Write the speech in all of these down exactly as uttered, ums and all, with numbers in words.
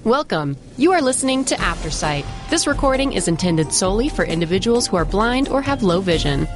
Welcome. You are listening to Aftersight. This recording is intended solely for individuals who are blind or have low vision.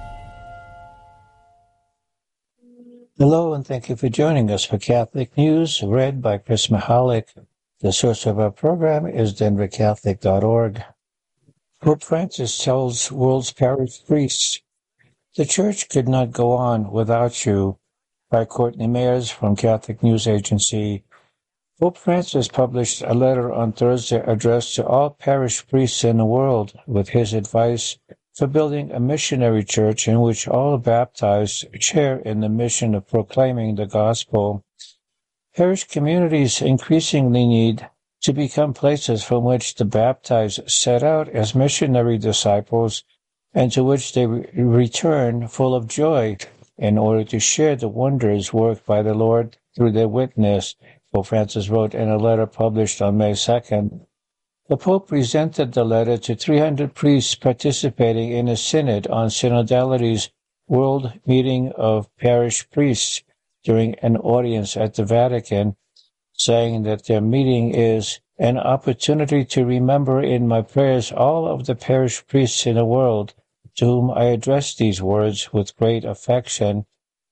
Hello, and thank you for joining us for Catholic News, read by Chris Mahalik. The source of our program is denver catholic dot org. Pope Francis tells world's parish priests, "The Church could not go on without you," by Courtney Mayers from Catholic News Agency. Pope Francis published a letter on Thursday addressed to all parish priests in the world with his advice for building a missionary church in which all baptized share in the mission of proclaiming the gospel. Parish communities increasingly need to become places from which the baptized set out as missionary disciples and to which they re- return full of joy in order to share the wonders worked by the Lord through their witness, Pope Francis wrote in a letter published on May second. The Pope presented the letter to three hundred priests participating in a synod on Synodality's World Meeting of Parish Priests during an audience at the Vatican, saying that their meeting is an opportunity to remember in my prayers all of the parish priests in the world to whom I address these words with great affection.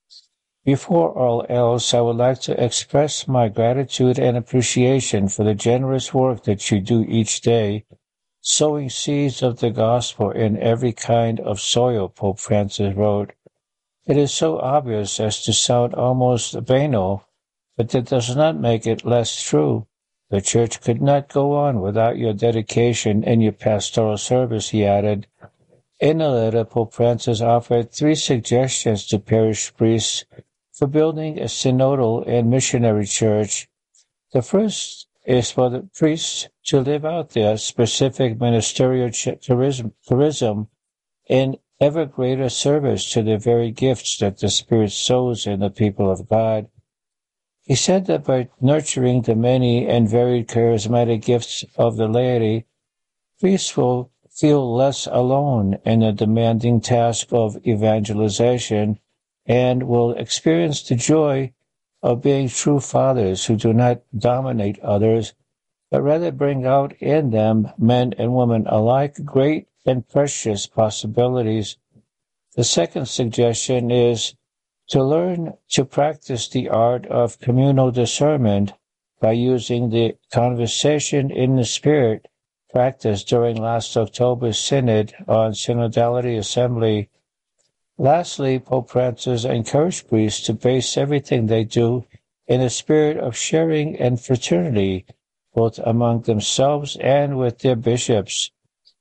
Before all else, I would like to express my gratitude and appreciation for the generous work that you do each day, sowing seeds of the gospel in every kind of soil, Pope Francis wrote. It is so obvious as to sound almost banal, but that does not make it less true. The Church could not go on without your dedication and your pastoral service, he added. In the letter, Pope Francis offered three suggestions to parish priests for building a synodal and missionary church. The first is for the priests to live out their specific ministerial charism in ever greater service to the very gifts that the Spirit sows in the people of God. He said that by nurturing the many and varied charismatic gifts of the laity, priests will feel less alone in the demanding task of evangelization and will experience the joy of being true fathers who do not dominate others, but rather bring out in them, men and women alike, great and precious possibilities. The second suggestion is to learn to practice the art of communal discernment by using the conversation in the Spirit practiced during last October's Synod on Synodality Assembly. Lastly, Pope Francis encouraged priests to base everything they do in a spirit of sharing and fraternity, both among themselves and with their bishops.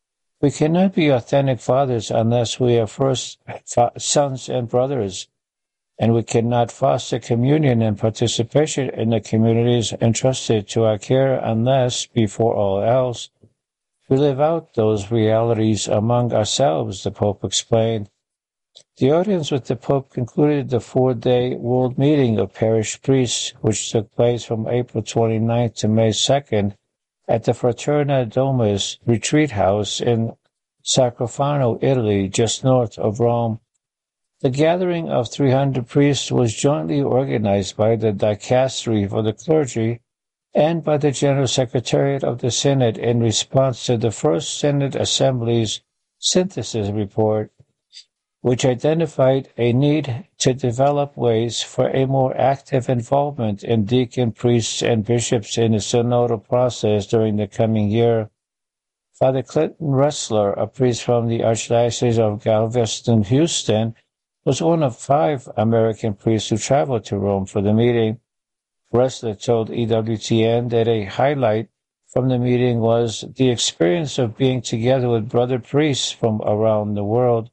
We cannot be authentic fathers unless we are first sons and brothers, and we cannot foster communion and participation in the communities entrusted to our care unless, before all else, we live out those realities among ourselves, the Pope explained. The audience with the Pope concluded the four-day World Meeting of Parish Priests, which took place from April twenty-ninth to May second at the Fraterna Domus Retreat House in Sacrofano, Italy, just north of Rome. The gathering of three hundred priests was jointly organized by the Dicastery for the Clergy and by the General Secretariat of the Synod in response to the First Synod Assembly's synthesis report, which identified a need to develop ways for a more active involvement in deacon priests and bishops in the synodal process during the coming year. Father Clinton Ressler, a priest from the Archdiocese of Galveston, Houston, was one of five American priests who traveled to Rome for the meeting. Ressler told E W T N that a highlight from the meeting was the experience of being together with brother priests from around the world.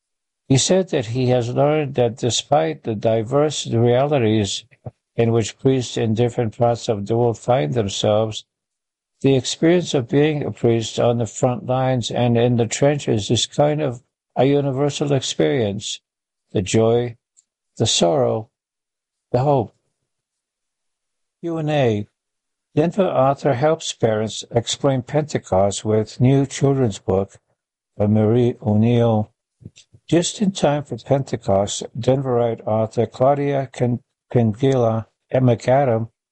He said that he has learned that despite the diverse realities in which priests in different parts of the world find themselves, the experience of being a priest on the front lines and in the trenches is kind of a universal experience. The joy, the sorrow, the hope. Q and A. Denver author helps parents explain Pentecost with new children's book by Marie O'Neill. Just in time for Pentecost, Denverite author Claudia Cangilla McAdam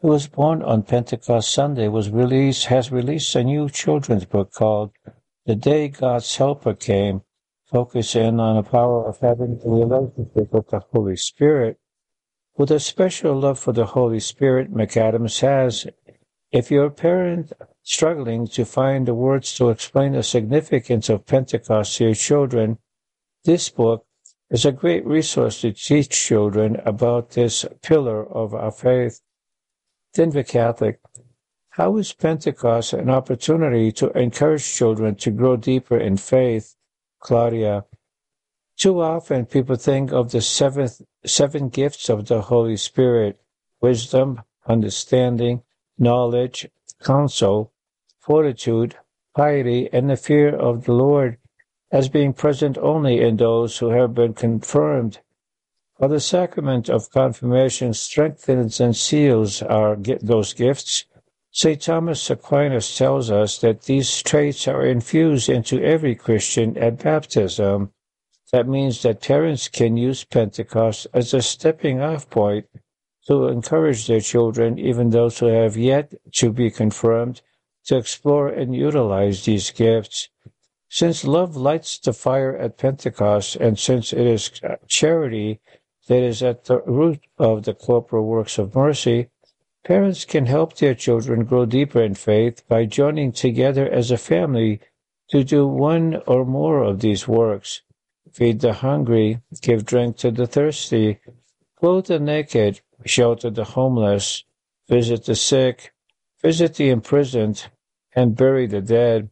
who was born on Pentecost Sunday, was released, has released a new children's book called The Day God's Helper Came, focusing on the power of having a relationship with the Holy Spirit. With a special love for the Holy Spirit, McAdams has, if you're a parent struggling to find the words to explain the significance of Pentecost to your children, this book is a great resource to teach children about this pillar of our faith. Denver Catholic, how is Pentecost an opportunity to encourage children to grow deeper in faith? Claudia, too often people think of the seventh, seven gifts of the Holy Spirit: wisdom, understanding, knowledge, counsel, fortitude, piety, and the fear of the Lord as being present only in those who have been confirmed. While the sacrament of confirmation strengthens and seals our, those gifts, Saint Thomas Aquinas tells us that these traits are infused into every Christian at baptism. That means that parents can use Pentecost as a stepping-off point to encourage their children, even those who have yet to be confirmed, to explore and utilize these gifts. Since love lights the fire at Pentecost, and since it is charity that is at the root of the corporal works of mercy, parents can help their children grow deeper in faith by joining together as a family to do one or more of these works: feed the hungry, give drink to the thirsty, clothe the naked, shelter the homeless, visit the sick, visit the imprisoned, and bury the dead.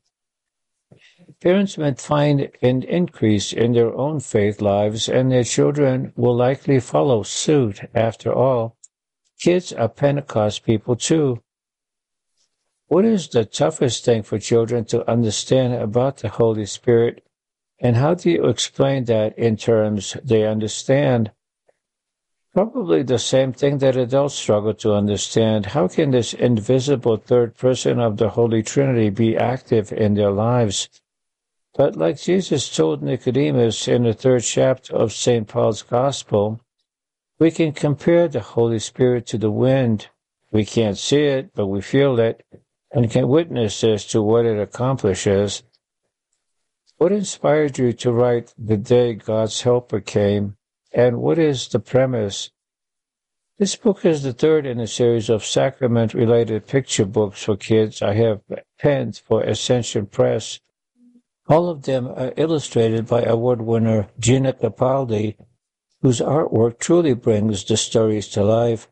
Parents might find an increase in their own faith lives, and their children will likely follow suit. After all, kids are Pentecost people too. What is the toughest thing for children to understand about the Holy Spirit, and how do you explain that in terms they understand? Probably the same thing that adults struggle to understand. How can this invisible third person of the Holy Trinity be active in their lives? But like Jesus told Nicodemus in the third chapter of Saint Paul's Gospel, we can compare the Holy Spirit to the wind. We can't see it, but we feel it, and can witness as to what it accomplishes. What inspired you to write The Day God's Helper Came, and what is the premise? This book is the third in a series of sacrament-related picture books for kids I have penned for Ascension Press. All of them are illustrated by award winner Gina Capaldi, whose artwork truly brings the stories to life.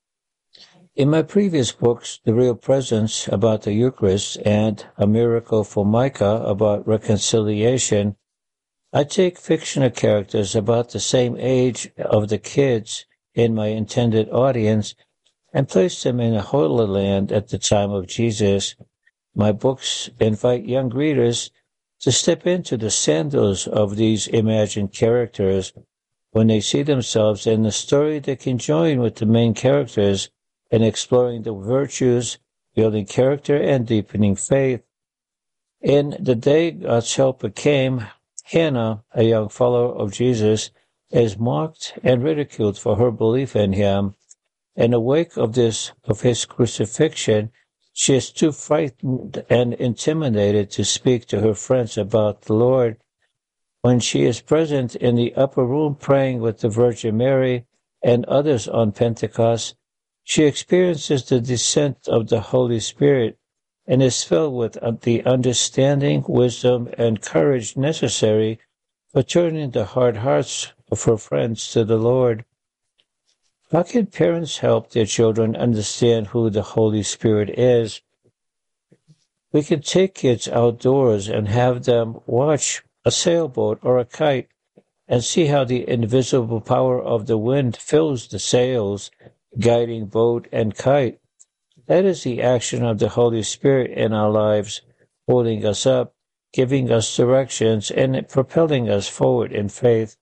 In my previous books, The Real Presence about the Eucharist and A Miracle for Micah about reconciliation, I take fictional characters about the same age of the kids in my intended audience and place them in a Holy Land at the time of Jesus. My books invite young readers to step into the sandals of these imagined characters. When they see themselves in the story, they can join with the main characters in exploring the virtues, building character, and deepening faith. In The Day God's Helper Came, Hannah, a young follower of Jesus, is mocked and ridiculed for her belief in him. In the wake of this, of his crucifixion, she is too frightened and intimidated to speak to her friends about the Lord. When she is present in the upper room praying with the Virgin Mary and others on Pentecost, she experiences the descent of the Holy Spirit and is filled with the understanding, wisdom, and courage necessary for turning the hard hearts of her friends to the Lord. How can parents help their children understand who the Holy Spirit is? We can take kids outdoors and have them watch a sailboat or a kite and see how the invisible power of the wind fills the sails, guiding boat and kite. That is the action of the Holy Spirit in our lives, holding us up, giving us directions, and propelling us forward in faith.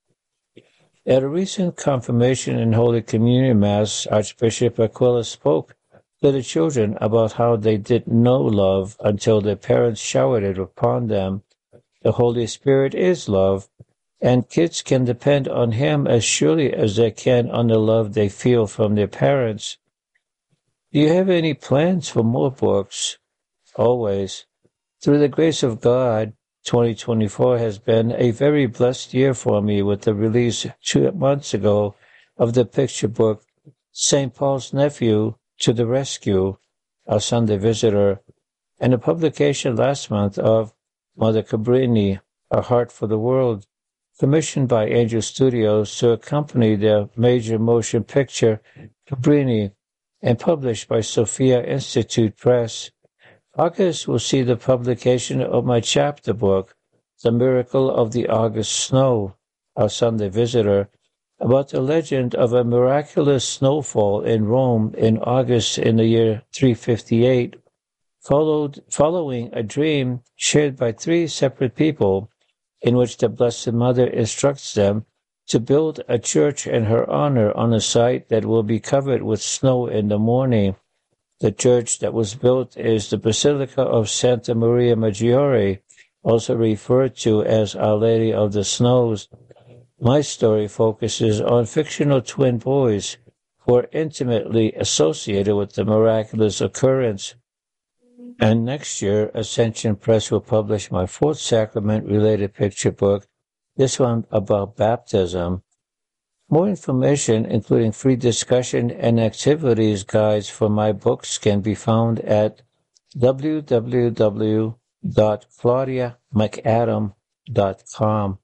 At a recent confirmation and Holy Communion Mass, Archbishop Aquila spoke to the children about how they didn't know love until their parents showered it upon them. The Holy Spirit is love, and kids can depend on Him as surely as they can on the love they feel from their parents. Do you have any plans for more books? Always. Through the grace of God, twenty twenty-four has been a very blessed year for me with the release two months ago of the picture book Saint Paul's Nephew to the Rescue, Our Sunday Visitor, and the publication last month of Mother Cabrini, A Heart for the World, commissioned by Angel Studios to accompany their major motion picture, Cabrini, and published by Sophia Institute Press. August will see the publication of my chapter book, The Miracle of the August Snow, Our Sunday Visitor, about the legend of a miraculous snowfall in Rome in August in the year three fifty-eight, followed, following a dream shared by three separate people in which the Blessed Mother instructs them to build a church in her honor on a site that will be covered with snow in the morning. The church that was built is the Basilica of Santa Maria Maggiore, also referred to as Our Lady of the Snows. My story focuses on fictional twin boys who are intimately associated with the miraculous occurrence. And next year, Ascension Press will publish my fourth sacrament-related picture book, this one about baptism. More information, including free discussion and activities guides for my books, can be found at w w w dot claudia mcadam dot com.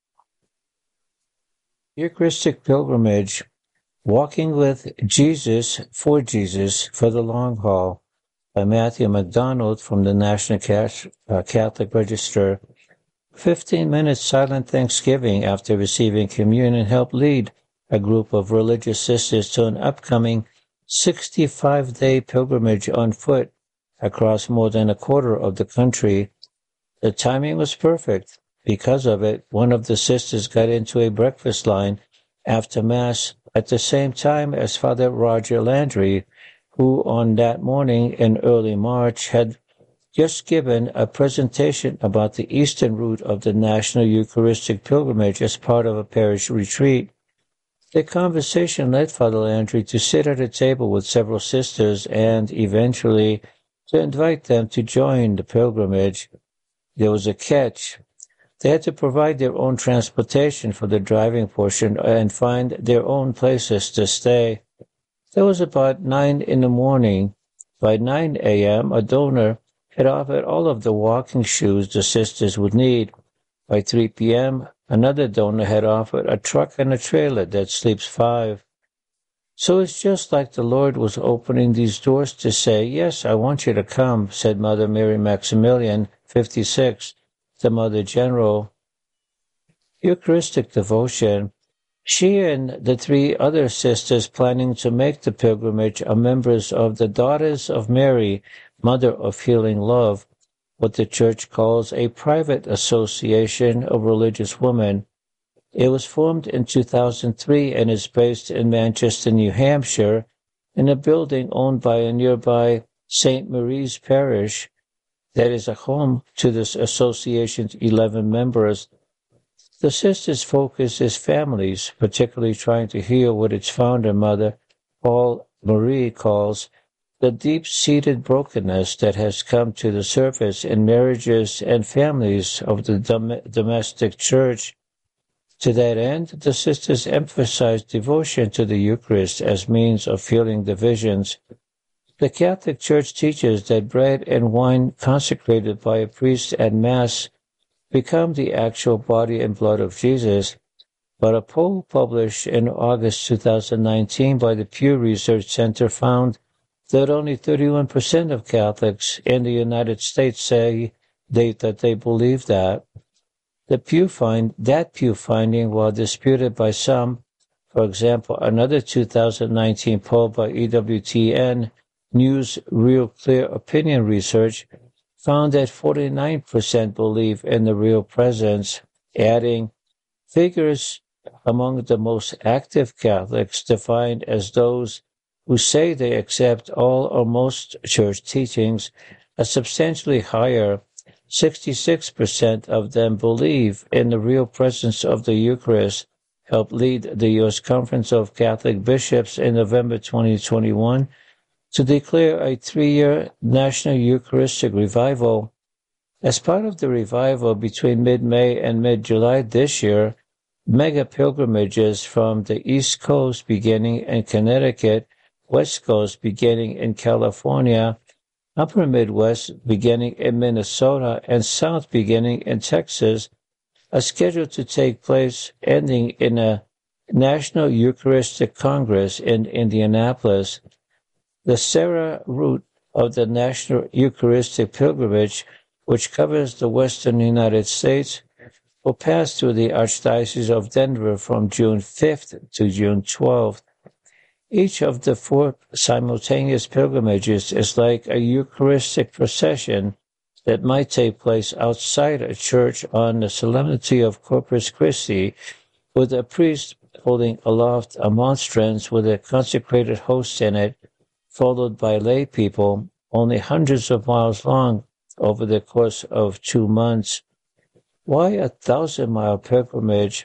Eucharistic Pilgrimage, Walking with Jesus for Jesus for the Long Haul, by Matthew MacDonald from the National Catholic Register. Fifteen minutes silent thanksgiving after receiving communion helped lead a group of religious sisters to an upcoming sixty-five day pilgrimage on foot across more than a quarter of the country. The timing was perfect. Because of it, one of the sisters got into a breakfast line after Mass at the same time as Father Roger Landry, who on that morning in early March had just given a presentation about the eastern route of the National Eucharistic Pilgrimage as part of a parish retreat. The conversation led Father Landry to sit at a table with several sisters and, eventually, to invite them to join the pilgrimage. There was a catch. They had to provide their own transportation for the driving portion and find their own places to stay. That was about nine in the morning. By nine a.m., a donor had offered all of the walking shoes the sisters would need. By three p.m., another donor had offered a truck and a trailer that sleeps five. So it's just like the Lord was opening these doors to say, "Yes, I want you to come," said Mother Mary Maximilian, fifty-six, the Mother General. Eucharistic devotion. She and the three other sisters planning to make the pilgrimage are members of the Daughters of Mary, Mother of Healing Love, what the Church calls a private association of religious women. It was formed in two thousand three and is based in Manchester, New Hampshire, in a building owned by a nearby Saint Mary's Parish that is a home to this association's eleven members. The sisters' focus is families, particularly trying to heal what its founder, Mother Paul Marie, calls the deep-seated brokenness that has come to the surface in marriages and families of the dom- domestic church. To that end, the sisters emphasize devotion to the Eucharist as means of healing divisions. The Catholic Church teaches that bread and wine consecrated by a priest at Mass become the actual body and blood of Jesus, but a poll published in August two thousand nineteen by the Pew Research Center found that only thirty-one percent of Catholics in the United States say they, that they believe that. The Pew find, that Pew finding, while disputed by some, for example, another two thousand nineteen poll by E W T N News Real Clear Opinion Research, found that forty-nine percent believe in the real presence, adding, figures among the most active Catholics defined as those who say they accept all or most church teachings are substantially higher. sixty-six percent of them believe in the real presence of the Eucharist, helped lead the U S Conference of Catholic Bishops in November twenty twenty-one to declare a three-year National Eucharistic Revival. As part of the revival between mid-May and mid-July this year, mega pilgrimages from the East Coast beginning in Connecticut, West Coast beginning in California, Upper Midwest beginning in Minnesota, and South beginning in Texas are scheduled to take place, ending in a National Eucharistic Congress in Indianapolis. The Serra route of the National Eucharistic Pilgrimage, which covers the western United States, will pass through the Archdiocese of Denver from June fifth to June twelfth. Each of the four simultaneous pilgrimages is like a Eucharistic procession that might take place outside a church on the Solemnity of Corpus Christi, with a priest holding aloft a monstrance with a consecrated host in it, followed by lay people, only hundreds of miles long over the course of two months. Why a thousand-mile pilgrimage?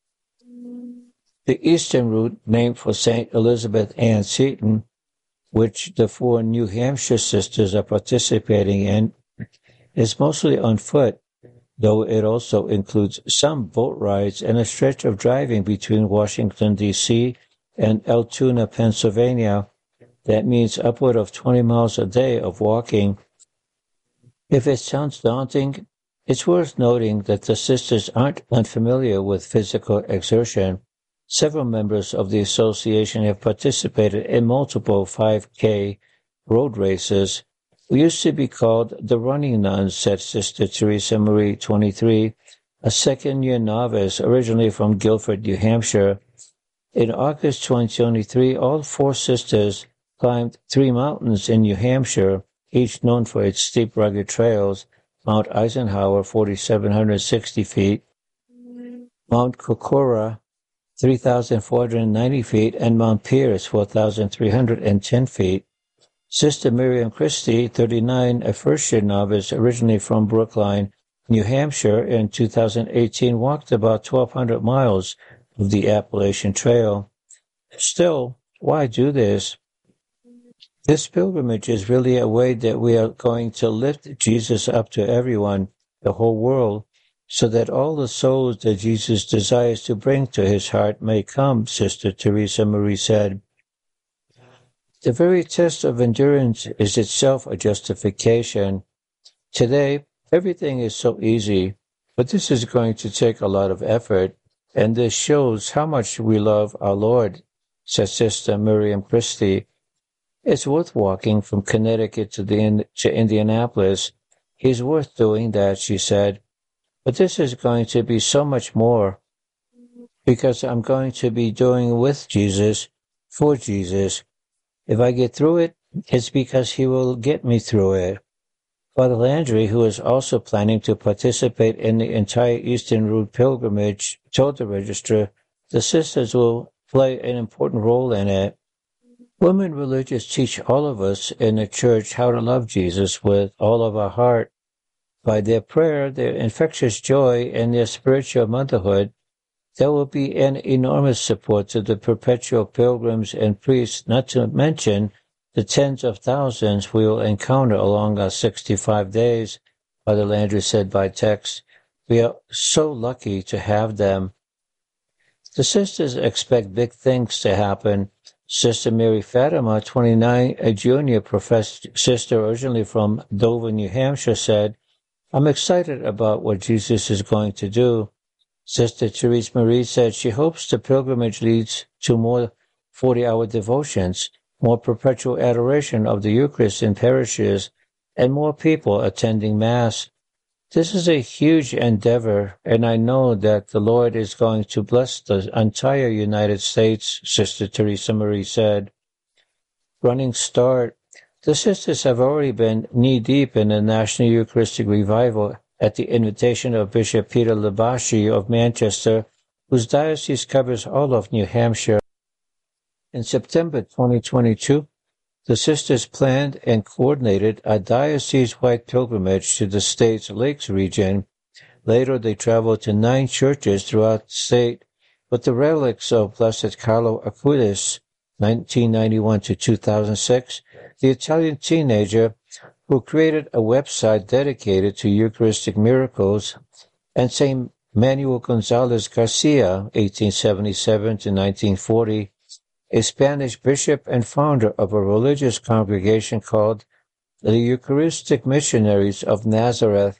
The eastern route, named for Saint Elizabeth Ann Seton, which the four New Hampshire sisters are participating in, is mostly on foot, though it also includes some boat rides and a stretch of driving between Washington, D C and Altoona, Pennsylvania. That means upward of twenty miles a day of walking. If it sounds daunting, it's worth noting that the sisters aren't unfamiliar with physical exertion. Several members of the association have participated in multiple five K road races. We used to be called the Running Nuns, said Sister Teresa Marie, twenty-three, a second-year novice originally from Guilford, New Hampshire. In August twenty twenty-three, all four sisters climbed three mountains in New Hampshire, each known for its steep, rugged trails: Mount Eisenhower, four thousand seven hundred sixty feet, Mount Kokora, three thousand four hundred ninety feet, and Mount Pierce, four thousand three hundred ten feet. Sister Miriam Christie, thirty-nine, a first-year novice originally from Brookline, New Hampshire, in two thousand eighteen walked about twelve hundred miles of the Appalachian Trail. Still, why do this? This pilgrimage is really a way that we are going to lift Jesus up to everyone, the whole world, so that all the souls that Jesus desires to bring to his heart may come, Sister Teresa Marie said. The very test of endurance is itself a justification. Today, everything is so easy, but this is going to take a lot of effort, and this shows how much we love our Lord, said Sister Miriam Christie. It's worth walking from Connecticut to, the, to Indianapolis. It's worth doing that, she said. But this is going to be so much more, because I'm going to be doing with Jesus, for Jesus. If I get through it, it's because he will get me through it. Father Landry, who is also planning to participate in the entire Eastern Route pilgrimage, told the Register the sisters will play an important role in it. Women religious teach all of us in the church how to love Jesus with all of our heart. By their prayer, their infectious joy, and their spiritual motherhood, there will be an enormous support to the perpetual pilgrims and priests, not to mention the tens of thousands we will encounter along our sixty-five days, Father Landry said by text. We are so lucky to have them. The sisters expect big things to happen. Sister Mary Fatima, twenty-nine, a junior professed sister originally from Dover, New Hampshire, said, I'm excited about what Jesus is going to do. Sister Therese Marie said she hopes the pilgrimage leads to more forty-hour devotions, more perpetual adoration of the Eucharist in parishes, and more people attending Mass. This is a huge endeavor, and I know that the Lord is going to bless the entire United States, Sister Teresa Marie said. Running start. The sisters have already been knee-deep in the National Eucharistic Revival at the invitation of Bishop Peter Labashi of Manchester, whose diocese covers all of New Hampshire. In September twenty twenty-two, the sisters planned and coordinated a diocese-wide pilgrimage to the state's Lakes region. Later, they traveled to nine churches throughout the state with the relics of Blessed Carlo Acutis, nineteen ninety-one to two thousand six, the Italian teenager who created a website dedicated to Eucharistic miracles, and Saint Manuel Gonzalez Garcia, eighteen seventy-seven to nineteen forty, a Spanish bishop and founder of a religious congregation called the Eucharistic Missionaries of Nazareth.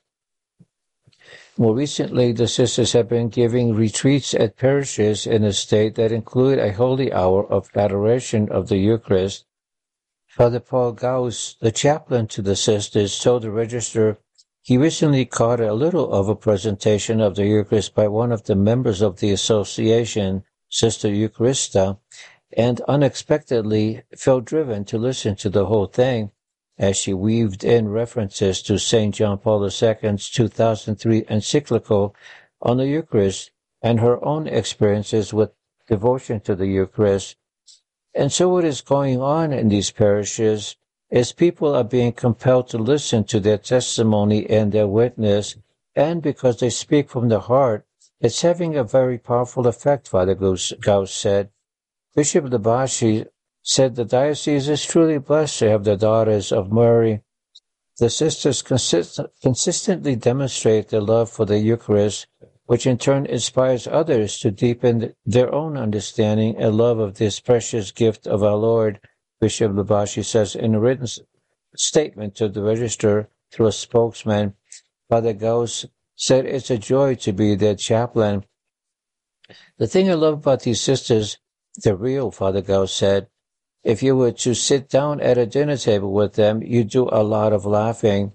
More recently, the sisters have been giving retreats at parishes in the state that include a holy hour of adoration of the Eucharist. Father Paul Gauss, the chaplain to the sisters, told the Register he recently caught a little of a presentation of the Eucharist by one of the members of the association, Sister Eucharista, and unexpectedly felt driven to listen to the whole thing as she weaved in references to Saint John Paul the Second's two thousand three encyclical on the Eucharist and her own experiences with devotion to the Eucharist. And so what is going on in these parishes is people are being compelled to listen to their testimony and their witness, and because they speak from the heart, it's having a very powerful effect, Father Gauss said. Bishop Labashi said the diocese is truly blessed to have the daughters of Mary. The sisters consist- consistently demonstrate their love for the Eucharist, which in turn inspires others to deepen their own understanding and love of this precious gift of our Lord, Bishop Labashi says in a written statement to the Register through a spokesman. Father Gauss said it's a joy to be their chaplain. The thing I love about these sisters, they're real, Father Gauss said. If you were to sit down at a dinner table with them, you do a lot of laughing.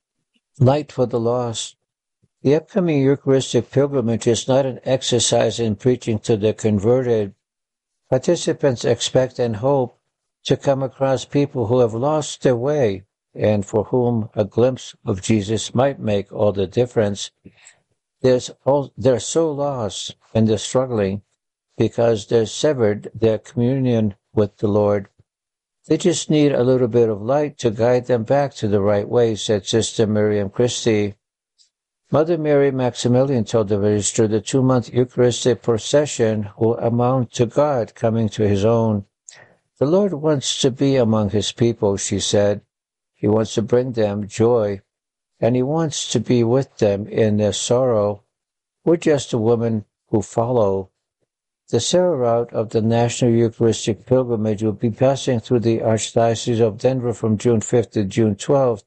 Light for the lost. The upcoming Eucharistic pilgrimage is not an exercise in preaching to the converted. Participants expect and hope to come across people who have lost their way and for whom a glimpse of Jesus might make all the difference. There's all, they're so lost and they're struggling because they're severed their communion with the Lord. They just need a little bit of light to guide them back to the right way, said Sister Miriam Christie. Mother Mary Maximilian told the Register the two-month Eucharistic procession will amount to God coming to his own. The Lord wants to be among his people, she said. He wants to bring them joy, and he wants to be with them in their sorrow. We're just a woman who follow. The Sarah route of the National Eucharistic Pilgrimage will be passing through the Archdiocese of Denver from June fifth to June twelfth.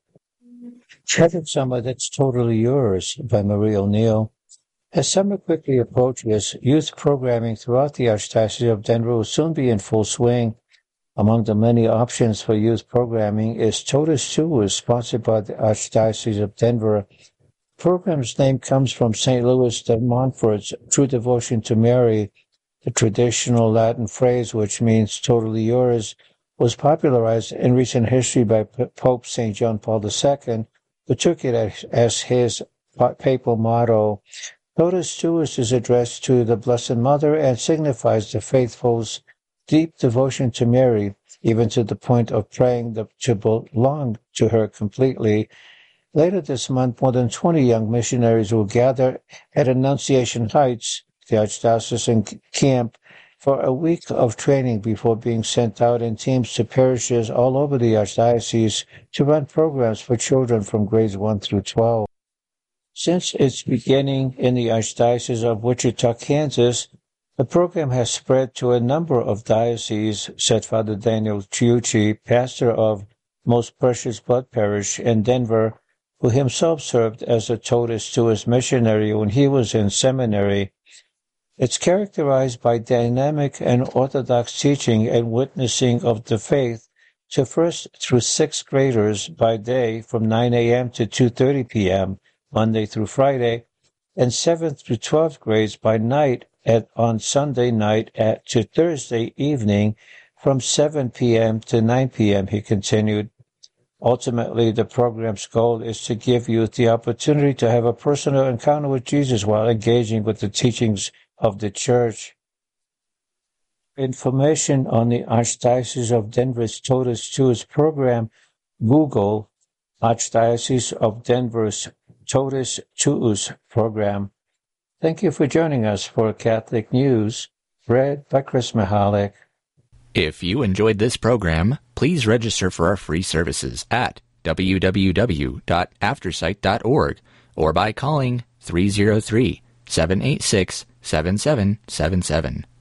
Heaven Summer That's Totally Yours by Marie O'Neill. As summer quickly approaches, youth programming throughout the Archdiocese of Denver will soon be in full swing. Among the many options for youth programming is Totus Tuus, sponsored by the Archdiocese of Denver. The program's name comes from Saint Louis de Montfort's True Devotion to Mary. The traditional Latin phrase, which means totally yours, was popularized in recent history by Pope Saint John Paul the Second, who took it as his papal motto. Totus Tuus is addressed to the Blessed Mother and signifies the faithful's deep devotion to Mary, even to the point of praying the, to belong to her completely. Later this month, more than twenty young missionaries will gather at Annunciation Heights, the Archdiocesan camp, for a week of training before being sent out in teams to parishes all over the Archdiocese to run programs for children from grades one through twelve. Since its beginning in the Archdiocese of Wichita, Kansas, the program has spread to a number of dioceses, said Father Daniel Chiuchi, pastor of Most Precious Blood Parish in Denver, who himself served as a Totus Tuus missionary when he was in seminary. It's characterized by dynamic and orthodox teaching and witnessing of the faith to first through sixth graders by day from nine a.m. to two thirty p.m., Monday through Friday, and seventh through twelfth grades by night at on Sunday night at to Thursday evening from seven p.m. to nine p.m., he continued. Ultimately, the program's goal is to give youth the opportunity to have a personal encounter with Jesus while engaging with the teachings of the Church. Information on the Archdiocese of Denver's Totus Tuus program, Google Archdiocese of Denver's Totus Tuus program. Thank you for joining us for Catholic News, read by Chris Mahalik. If you enjoyed this program, please register for our free services at w w w dot aftersight dot org or by calling three oh three, seven eight six, seven seven seven seven.